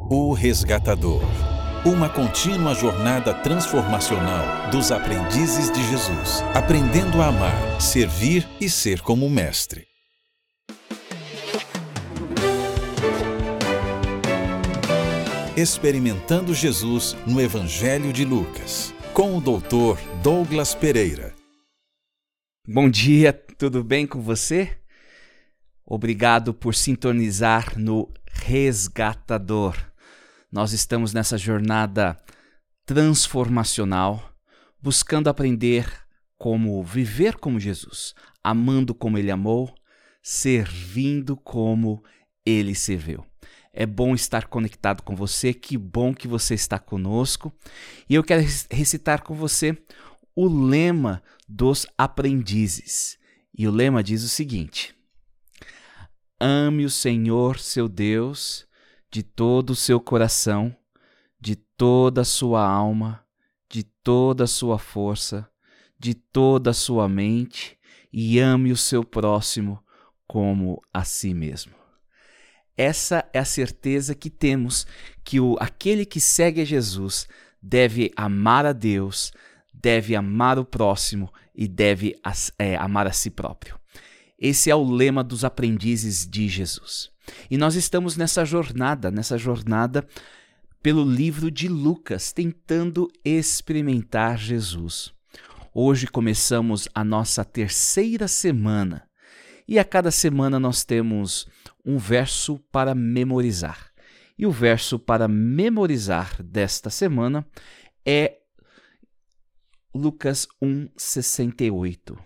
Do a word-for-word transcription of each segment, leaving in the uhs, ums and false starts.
O Resgatador. Uma contínua jornada transformacional dos aprendizes de Jesus, aprendendo a amar, servir e ser como mestre. Experimentando Jesus no Evangelho de Lucas, com o doutor Douglas Pereira. Bom dia, tudo bem com você? Obrigado por sintonizar no Resgatador. Nós estamos nessa jornada transformacional, buscando aprender como viver como Jesus, amando como Ele amou, servindo como Ele serviu. É bom estar conectado com você, que bom que você está conosco. E eu quero recitar com você o lema dos aprendizes. E o lema diz o seguinte: ame o Senhor, seu Deus, de todo o seu coração, de toda a sua alma, de toda a sua força, de toda a sua mente, e ame o seu próximo como a si mesmo. Essa é a certeza que temos, que o, aquele que segue a Jesus deve amar a Deus, deve amar o próximo e deve é, amar a si próprio. Esse é o lema dos aprendizes de Jesus. E nós estamos nessa jornada, nessa jornada pelo livro de Lucas, tentando experimentar Jesus. Hoje começamos a nossa terceira semana e a cada semana nós temos um verso para memorizar. E o verso para memorizar desta semana é Lucas um, sessenta e oito.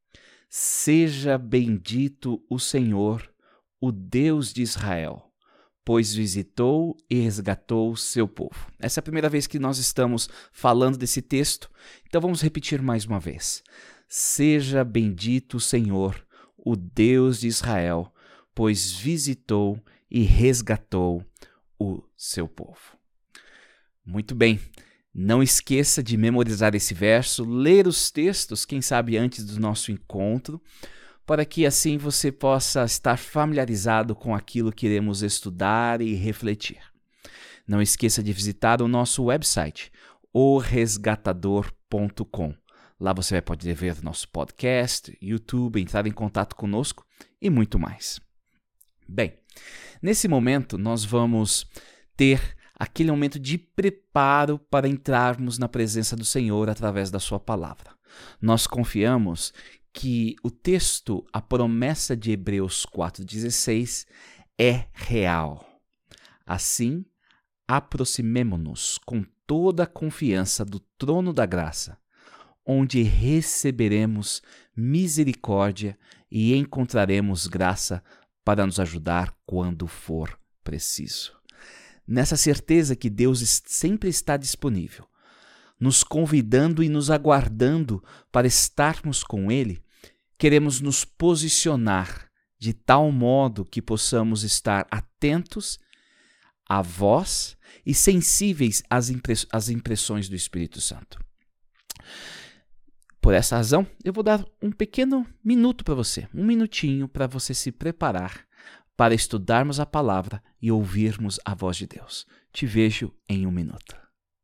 Seja bendito o Senhor, o Deus de Israel, pois visitou e resgatou o seu povo. Essa é a primeira vez que nós estamos falando desse texto, então vamos repetir mais uma vez. Seja bendito o Senhor, o Deus de Israel, pois visitou e resgatou o seu povo. Muito bem. Não esqueça de memorizar esse verso, ler os textos, quem sabe antes do nosso encontro, para que assim você possa estar familiarizado com aquilo que iremos estudar e refletir. Não esqueça de visitar o nosso website, o resgatador ponto com. Lá você vai poder ver nosso podcast, YouTube, entrar em contato conosco e muito mais. Bem, nesse momento nós vamos ter aquele momento de preparo para entrarmos na presença do Senhor através da sua palavra. Nós confiamos que o texto, a promessa de Hebreus quatro dezesseis, é real. Assim, aproximemo-nos com toda a confiança do trono da graça, onde receberemos misericórdia e encontraremos graça para nos ajudar quando for preciso. Nessa certeza que Deus sempre está disponível, nos convidando e nos aguardando para estarmos com Ele, queremos nos posicionar de tal modo que possamos estar atentos à voz e sensíveis às, impress- às impressões do Espírito Santo. Por essa razão, eu vou dar um pequeno minuto para você, um minutinho para você se preparar para estudarmos a palavra e ouvirmos a voz de Deus. Te vejo em um minuto.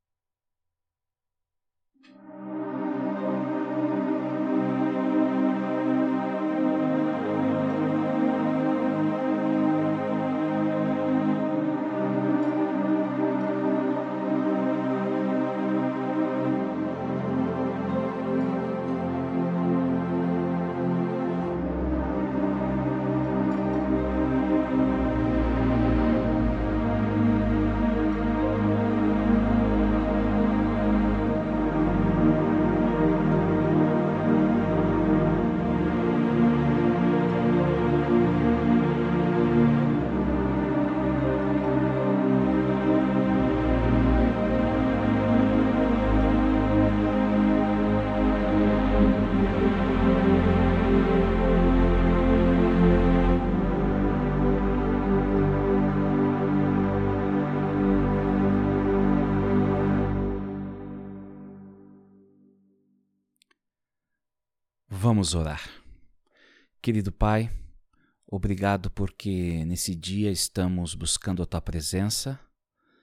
Vamos orar. Querido Pai, obrigado porque nesse dia estamos buscando a Tua presença,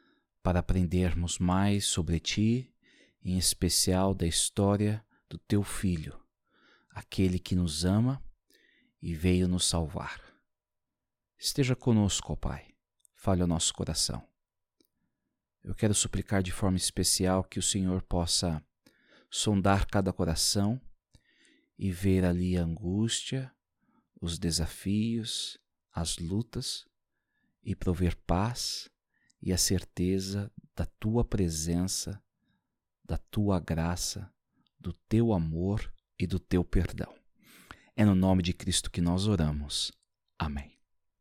para aprendermos mais sobre Ti, em especial da história do Teu Filho, aquele que nos ama e veio nos salvar. Esteja conosco, ó Pai, fale ao nosso coração. Eu quero suplicar de forma especial que o Senhor possa sondar cada coração e ver ali a angústia, os desafios, as lutas e prover paz e a certeza da Tua presença, da Tua graça, do Teu amor e do Teu perdão. É no nome de Cristo que nós oramos. Amém.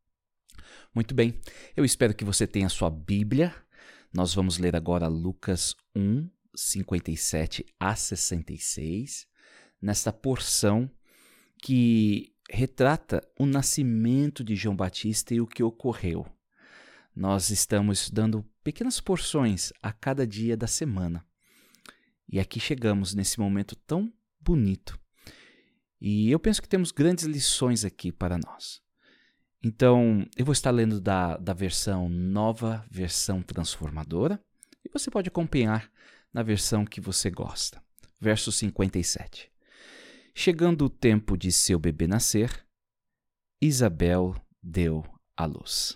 Muito bem, eu espero que você tenha sua Bíblia. Nós vamos ler agora Lucas um, cinquenta e sete a sessenta e seis, nesta porção que retrata o nascimento de João Batista e o que ocorreu. Nós estamos dando pequenas porções a cada dia da semana. E aqui chegamos nesse momento tão bonito. E eu penso que temos grandes lições aqui para nós. Então, eu vou estar lendo da, da versão nova, versão transformadora, e você pode acompanhar na versão que você gosta. Verso cinquenta e sete. Chegando o tempo de seu bebê nascer, Isabel deu à luz.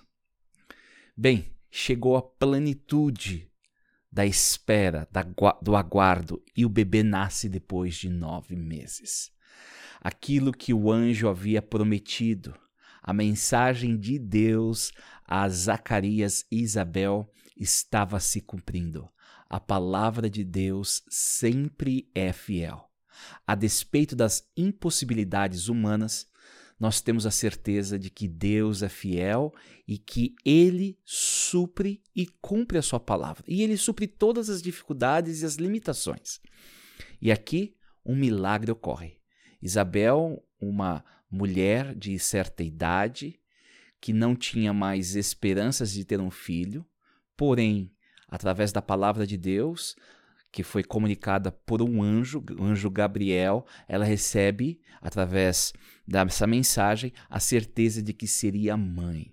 Bem, chegou a plenitude da espera, da, do aguardo, e o bebê nasce depois de nove meses. Aquilo que o anjo havia prometido, a mensagem de Deus a Zacarias e Isabel estava se cumprindo. A palavra de Deus sempre é fiel. A despeito das impossibilidades humanas, nós temos a certeza de que Deus é fiel e que Ele supre e cumpre a sua palavra. E Ele supre todas as dificuldades e as limitações. E aqui um milagre ocorre. Isabel, uma mulher de certa idade, que não tinha mais esperanças de ter um filho, porém, através da palavra de Deus, que foi comunicada por um anjo, o anjo Gabriel, ela recebe, através dessa mensagem, a certeza de que seria mãe.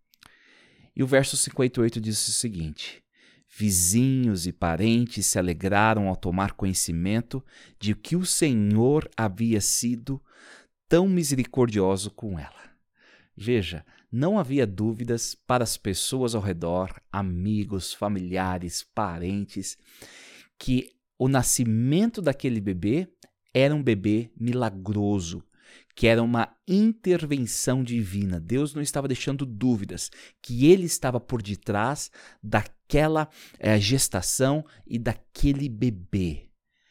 E o verso cinquenta e oito diz o seguinte: vizinhos e parentes se alegraram ao tomar conhecimento de que o Senhor havia sido tão misericordioso com ela. Veja, não havia dúvidas para as pessoas ao redor, amigos, familiares, parentes, que o nascimento daquele bebê era um bebê milagroso, que era uma intervenção divina. Deus não estava deixando dúvidas, que Ele estava por detrás daquela é, gestação e daquele bebê.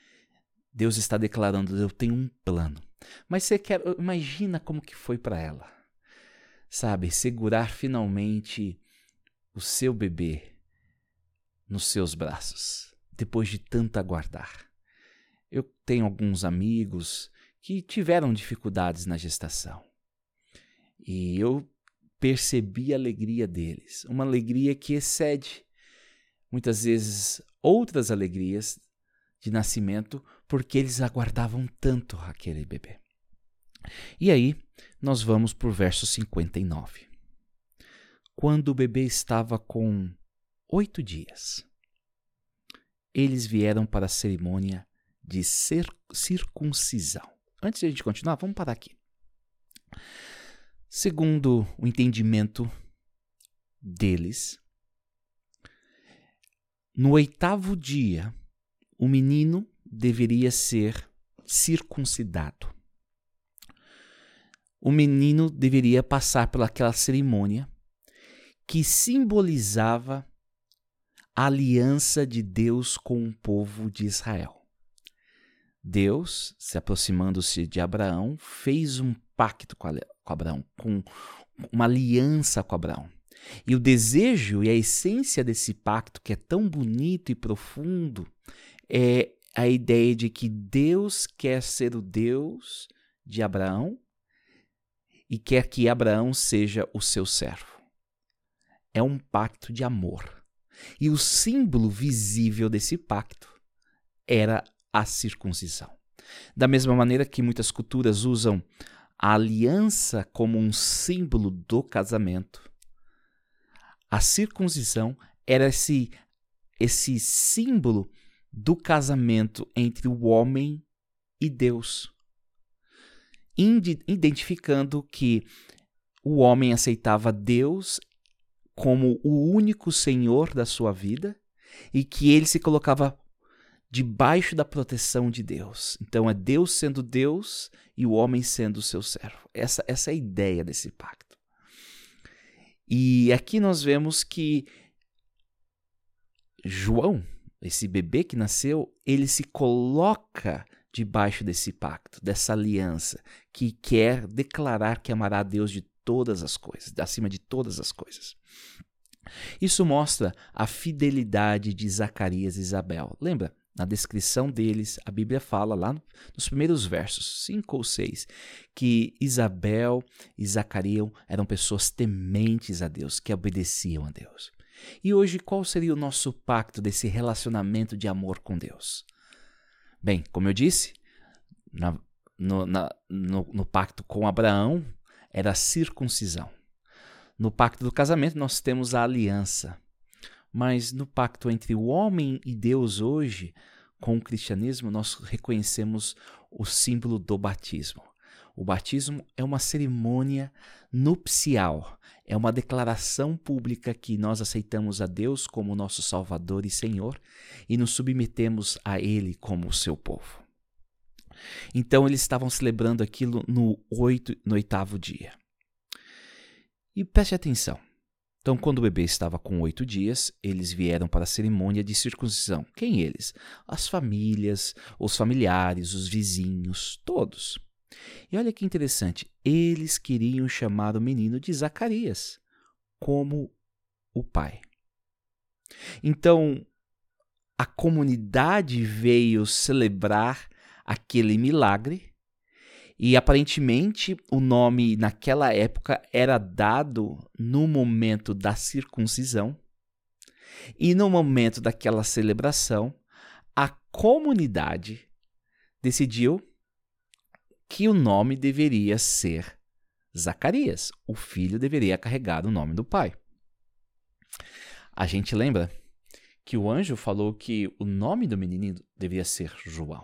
Deus está declarando: eu tenho um plano. Mas você quer, imagina como que foi para ela, sabe, segurar finalmente o seu bebê nos seus braços, depois de tanto aguardar. Eu tenho alguns amigos que tiveram dificuldades na gestação e eu percebi a alegria deles, uma alegria que excede muitas vezes outras alegrias de nascimento, porque eles aguardavam tanto aquele bebê. E aí, nós vamos para o verso cinquenta e nove. Quando o bebê estava com oito dias, eles vieram para a cerimônia de circuncisão. Antes de a gente continuar, vamos parar aqui. Segundo o entendimento deles, no oitavo dia, o menino deveria ser circuncidado. O menino deveria passar pelaquela cerimônia que simbolizava a aliança de Deus com o povo de Israel. Deus, se aproximando-se de Abraão, fez um pacto com Abraão, com uma aliança com Abraão. E o desejo e a essência desse pacto, que é tão bonito e profundo, é a ideia de que Deus quer ser o Deus de Abraão e quer que Abraão seja o seu servo. É um pacto de amor. E o símbolo visível desse pacto era a circuncisão. Da mesma maneira que muitas culturas usam a aliança como um símbolo do casamento, a circuncisão era esse esse símbolo do casamento entre o homem e Deus, identificando que o homem aceitava Deus como o único Senhor da sua vida e que ele se colocava debaixo da proteção de Deus. Então é Deus sendo Deus e o homem sendo o seu servo. Essa, essa é a ideia desse pacto. E aqui nós vemos que João, esse bebê que nasceu, ele se coloca debaixo desse pacto, dessa aliança, que quer declarar que amará a Deus de todas as coisas, acima de todas as coisas. Isso mostra a fidelidade de Zacarias e Isabel. Lembra? Na descrição deles, a Bíblia fala lá nos primeiros versos, cinco ou seis, que Isabel e Zacarias eram pessoas tementes a Deus, que obedeciam a Deus. E hoje, qual seria o nosso pacto desse relacionamento de amor com Deus? Bem, como eu disse, na, no, na, no, no pacto com Abraão, era a circuncisão. No pacto do casamento, nós temos a aliança. Mas no pacto entre o homem e Deus hoje, com o cristianismo, nós reconhecemos o símbolo do batismo. O batismo é uma cerimônia nupcial, é uma declaração pública que nós aceitamos a Deus como nosso Salvador e Senhor e nos submetemos a Ele como o seu povo. Então eles estavam celebrando aquilo no, oito, no oitavo dia. E preste atenção. Então, quando o bebê estava com oito dias, eles vieram para a cerimônia de circuncisão. Quem eles? As famílias, os familiares, os vizinhos, todos. E olha que interessante, eles queriam chamar o menino de Zacarias, como o pai. Então, a comunidade veio celebrar aquele milagre e aparentemente o nome naquela época era dado no momento da circuncisão e no momento daquela celebração a comunidade decidiu que o nome deveria ser Zacarias. O filho deveria carregar o nome do pai. A gente lembra que o anjo falou que o nome do menino deveria ser João.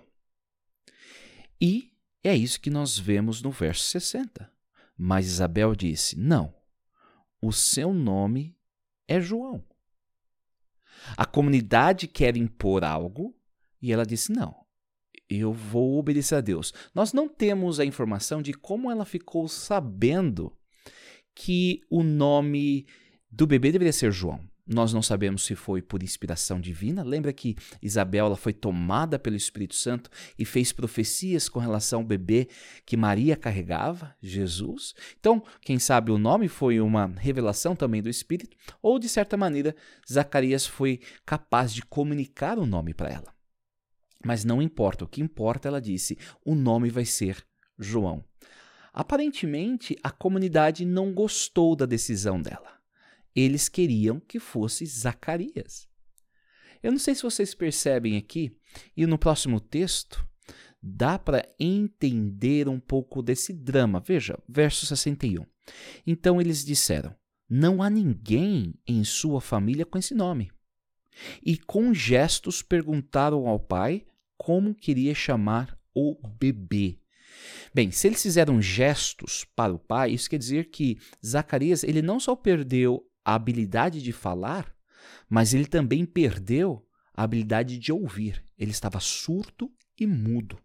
E é isso que nós vemos no verso sessenta. Mas Isabel disse, não, o seu nome é João. A comunidade quer impor algo e ela disse, não, eu vou obedecer a Deus. Nós não temos a informação de como ela ficou sabendo que o nome do bebê deveria ser João. Nós não sabemos se foi por inspiração divina. Lembra que Isabel ela foi tomada pelo Espírito Santo e fez profecias com relação ao bebê que Maria carregava, Jesus? Então, quem sabe o nome foi uma revelação também do Espírito, ou de certa maneira, Zacarias foi capaz de comunicar o nome para ela. Mas não importa, o que importa, ela disse, o nome vai ser João. Aparentemente, a comunidade não gostou da decisão dela. Eles queriam que fosse Zacarias. Eu não sei se vocês percebem aqui, e no próximo texto, dá para entender um pouco desse drama. Veja, verso sessenta e um. Então eles disseram, não há ninguém em sua família com esse nome. E com gestos perguntaram ao pai como queria chamar o bebê. Bem, se eles fizeram gestos para o pai, isso quer dizer que Zacarias ele não só perdeu a habilidade de falar, mas ele também perdeu a habilidade de ouvir. Ele estava surdo e mudo.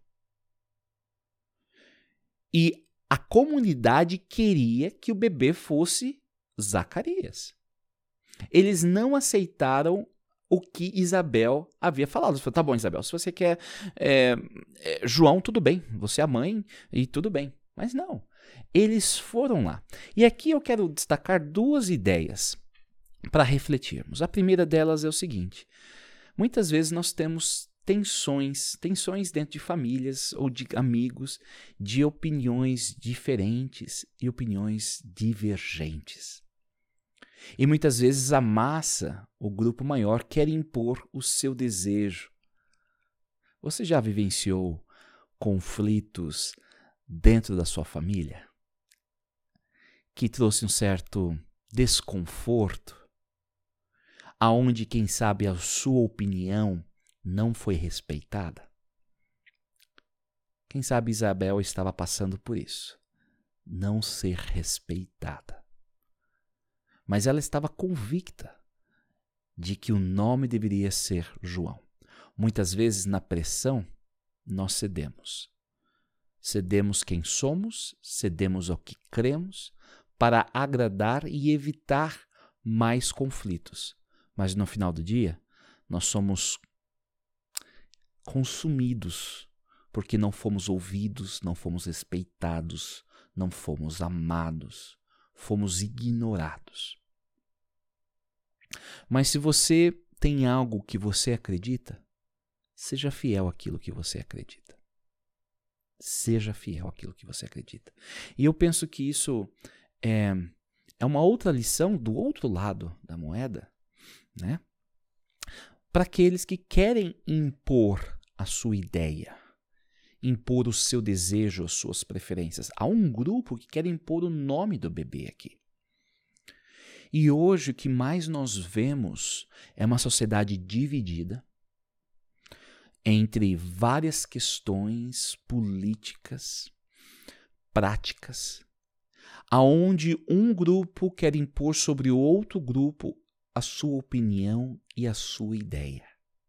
E a comunidade queria que o bebê fosse Zacarias. Eles não aceitaram o que Isabel havia falado. Eles falaram, tá bom, Isabel, se você quer é, é, João, tudo bem. Você é a mãe e tudo bem. Mas não. Eles foram lá. E aqui eu quero destacar duas ideias para refletirmos. A primeira delas é o seguinte. Muitas vezes nós temos tensões, tensões dentro de famílias ou de amigos, de opiniões diferentes e opiniões divergentes. E muitas vezes a massa, o grupo maior, quer impor o seu desejo. Você já vivenciou conflitos dentro da sua família que trouxe um certo desconforto? aonde, quem sabe, a sua opinião não foi respeitada? Quem sabe Isabel estava passando por isso, não ser respeitada. Mas ela estava convicta de que o nome deveria ser João. Muitas vezes, na pressão, nós cedemos. Cedemos quem somos, cedemos ao que cremos, para agradar e evitar mais conflitos. Mas no final do dia, nós somos consumidos, porque não fomos ouvidos, não fomos respeitados, não fomos amados, fomos ignorados. Mas se você tem algo que você acredita, seja fiel àquilo que você acredita. Seja fiel àquilo que você acredita. E eu penso que isso é, é uma outra lição do outro lado da moeda, né? Para aqueles que querem impor a sua ideia, impor o seu desejo, as suas preferências. Há um grupo que quer impor o nome do bebê aqui. E hoje o que mais nós vemos é uma sociedade dividida entre várias questões políticas, práticas, aonde um grupo quer impor sobre o outro grupo a sua opinião e a sua ideia.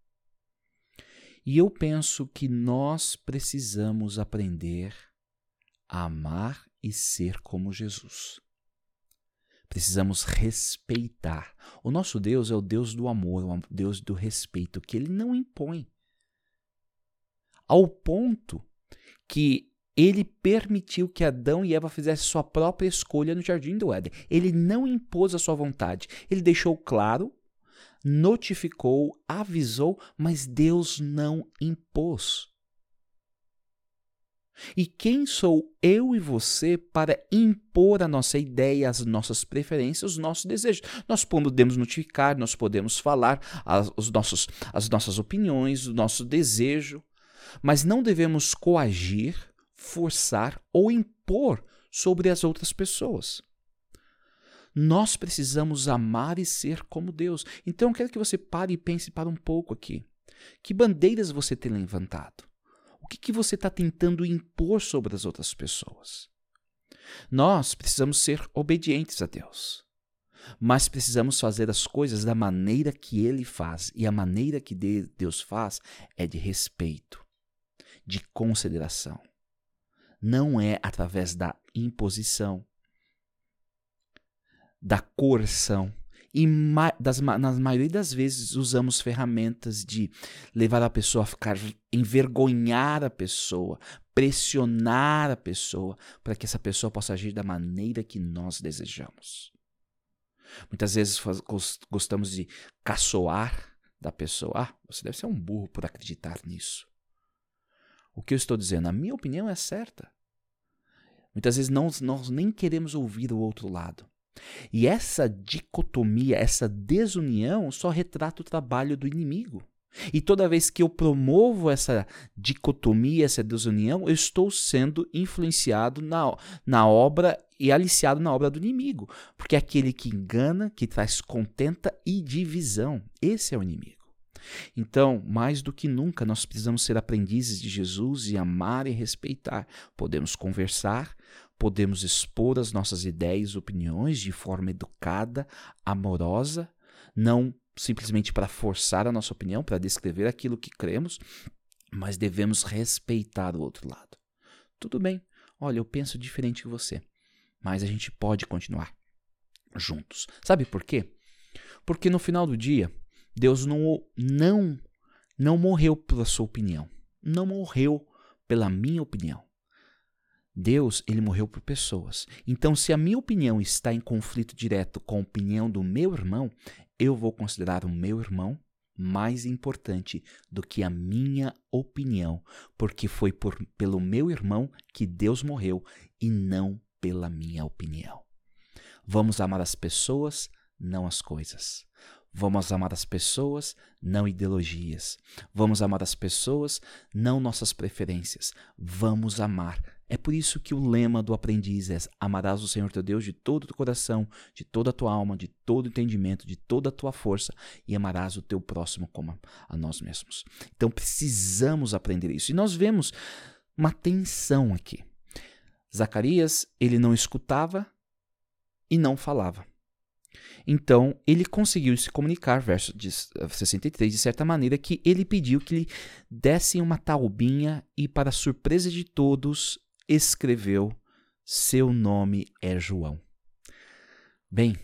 E eu penso que nós precisamos aprender a amar e ser como Jesus. Precisamos respeitar. O nosso Deus é o Deus do amor, o Deus do respeito, que Ele não impõe. Ao ponto que Ele permitiu que Adão e Eva fizessem sua própria escolha no Jardim do Éden. Ele não impôs a sua vontade. Ele deixou claro, notificou, avisou, mas Deus não impôs. E quem sou eu e você para impor a nossa ideia, as nossas preferências, os nossos desejos? Nós podemos notificar, nós podemos falar as, os nossos, as nossas opiniões, o nosso desejo, mas não devemos coagir, forçar ou impor sobre as outras pessoas. Nós precisamos amar e ser como Deus. Então eu quero que você pare e pense para um pouco aqui. Que bandeiras você tem levantado? O que, que você está tentando impor sobre as outras pessoas? Nós precisamos ser obedientes a Deus, mas precisamos fazer as coisas da maneira que Ele faz. E a maneira que Deus faz é de respeito, de consideração. Não é através da imposição, da coerção. E das, na maioria das vezes usamos ferramentas de levar a pessoa a ficar, envergonhar a pessoa, pressionar a pessoa, para que essa pessoa possa agir da maneira que nós desejamos. Muitas vezes faz, gostamos de caçoar da pessoa. Ah, você deve ser um burro por acreditar nisso. O que eu estou dizendo? A minha opinião é certa. Muitas vezes não, nós nem queremos ouvir o outro lado. E essa dicotomia, essa desunião só retrata o trabalho do inimigo. E toda vez que eu promovo essa dicotomia, essa desunião, eu estou sendo influenciado na, na obra e aliciado na obra do inimigo. Porque é aquele que engana, que traz contenta e divisão. Esse é o inimigo. Então, mais do que nunca, nós precisamos ser aprendizes de Jesus e amar e respeitar. Podemos conversar, podemos expor as nossas ideias e opiniões de forma educada, amorosa, não simplesmente para forçar a nossa opinião, para descrever aquilo que cremos, mas devemos respeitar o outro lado. Tudo bem, olha, eu penso diferente que você, mas a gente pode continuar juntos. Sabe por quê? Porque no final do dia, Deus não, não, não morreu pela sua opinião, não morreu pela minha opinião. Deus, ele morreu por pessoas. Então, se a minha opinião está em conflito direto com a opinião do meu irmão, eu vou considerar o meu irmão mais importante do que a minha opinião, porque foi por, pelo meu irmão que Deus morreu e não pela minha opinião. Vamos amar as pessoas, não as coisas. Vamos amar as pessoas, não ideologias. Vamos amar as pessoas, não nossas preferências. Vamos amar É por isso que o lema do aprendiz é: amarás o Senhor teu Deus de todo o teu coração, de toda a tua alma, de todo o entendimento, de toda a tua força, e amarás o teu próximo como a nós mesmos. Então precisamos aprender isso. E nós vemos uma tensão aqui. Zacarias, ele não escutava e não falava. Então, ele conseguiu se comunicar, verso sessenta e três, de certa maneira que ele pediu que lhe dessem uma taubinha e, para surpresa de todos, escreveu: seu nome é João. Bem,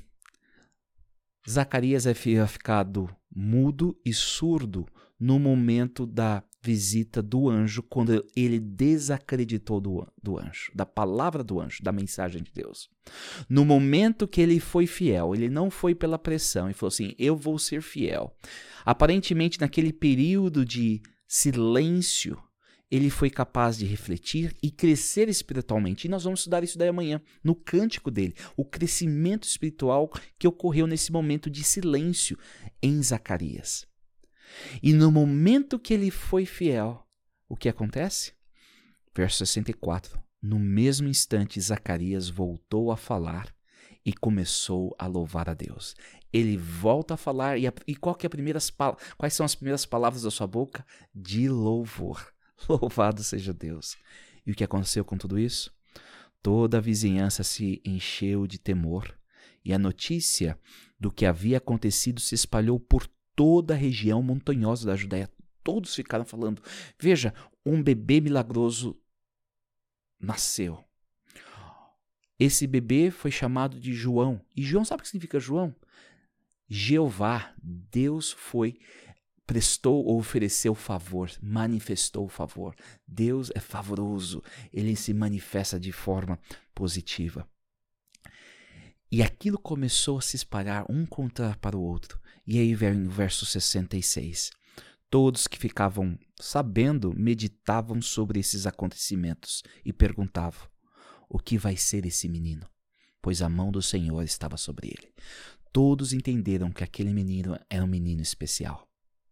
Zacarias havia ficado mudo e surdo no momento da visita do anjo, quando ele desacreditou do, do anjo, da palavra do anjo, da mensagem de Deus. No momento que ele foi fiel, ele não foi pela pressão e falou assim: eu vou ser fiel. Aparentemente, naquele período de silêncio, ele foi capaz de refletir e crescer espiritualmente. E nós vamos estudar isso daí amanhã, no cântico dele, o crescimento espiritual que ocorreu nesse momento de silêncio em Zacarias. E no momento que ele foi fiel, o que acontece? Verso sessenta e quatro. No mesmo instante, Zacarias voltou a falar e começou a louvar a Deus. Ele volta a falar, e, a, e qual que é a primeiras, quais são as primeiras palavras da sua boca? De louvor. Louvado seja Deus. E o que aconteceu com tudo isso? Toda a vizinhança se encheu de temor, e a notícia do que havia acontecido se espalhou por toda a região montanhosa da Judéia. Todos ficaram falando: veja, um bebê milagroso nasceu. Esse bebê foi chamado de João. E João, sabe o que significa João? Jeová, Deus foi, prestou ou ofereceu favor, manifestou favor. Deus é favoroso, ele se manifesta de forma positiva. E aquilo começou a se espalhar um contra para o outro. E aí vem no verso sessenta e seis. Todos que ficavam sabendo meditavam sobre esses acontecimentos e perguntavam: o que vai ser esse menino? Pois a mão do Senhor estava sobre ele. Todos entenderam que aquele menino era um menino especial.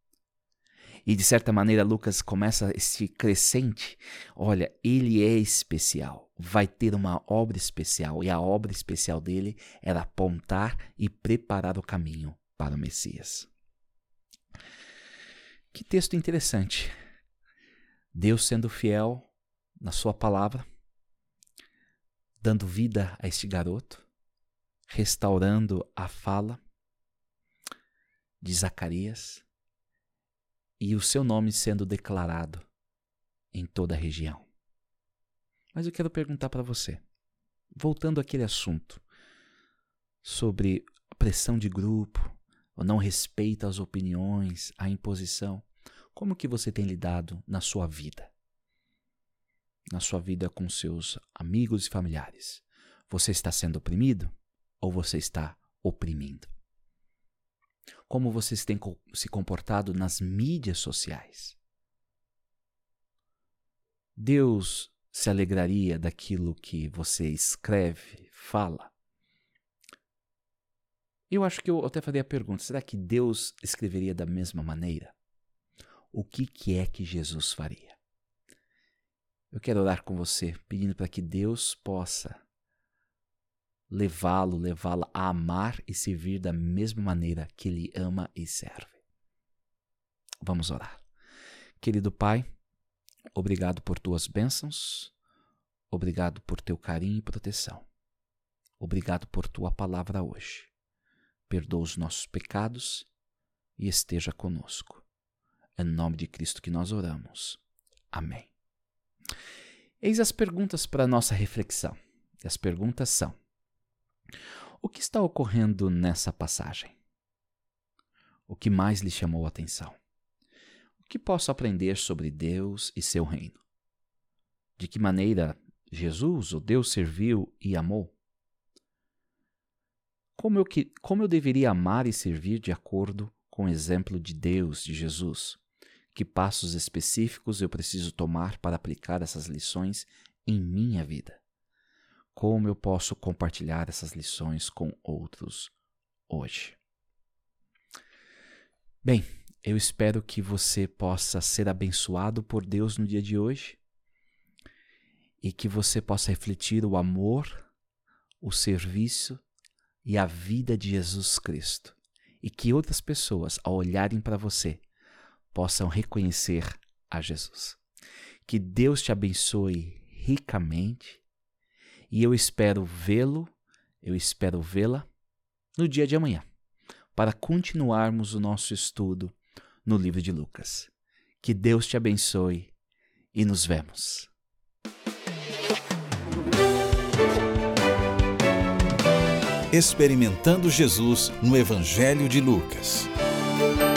E de certa maneira Lucas começa esse crescente: olha, ele é especial, vai ter uma obra especial, e a obra especial dele era apontar e preparar o caminho para o Messias. Que texto interessante. Deus sendo fiel na sua palavra, dando vida a este garoto, restaurando a fala de Zacarias, e o seu nome sendo declarado em toda a região. Mas eu quero perguntar para você, voltando àquele assunto sobre a pressão de grupo, o não respeito às opiniões, a imposição, como que você tem lidado na sua vida? Na sua vida com seus amigos e familiares? Você está sendo oprimido ou você está oprimindo? Como vocês têm se comportado nas mídias sociais? Deus se alegraria daquilo que você escreve, fala? Eu acho que eu até faria a pergunta: será que Deus escreveria da mesma maneira? O que, que é que Jesus faria? Eu quero orar com você, pedindo para que Deus possa levá-lo, levá-la a amar e servir da mesma maneira que Ele ama e serve. Vamos orar. Querido Pai, obrigado por Tuas bênçãos, obrigado por Teu carinho e proteção. Obrigado por Tua palavra hoje. Perdoa os nossos pecados e esteja conosco. É no nome de Cristo que nós oramos. Amém. Eis as perguntas para a nossa reflexão. E as perguntas são: o que está ocorrendo nessa passagem? O que mais lhe chamou a atenção? O que posso aprender sobre Deus e seu reino? De que maneira Jesus, o Deus, serviu e amou? Como eu, que, como eu deveria amar e servir de acordo com o exemplo de Deus, de Jesus? Que passos específicos eu preciso tomar para aplicar essas lições em minha vida? Como eu posso compartilhar essas lições com outros hoje? Bem, eu espero que você possa ser abençoado por Deus no dia de hoje e que você possa refletir o amor, o serviço e a vida de Jesus Cristo. E que outras pessoas, ao olharem para você, possam reconhecer a Jesus. Que Deus te abençoe ricamente e eu espero vê-lo, eu espero vê-la no dia de amanhã, para continuarmos o nosso estudo no livro de Lucas. Que Deus te abençoe e nos vemos. Experimentando Jesus no Evangelho de Lucas.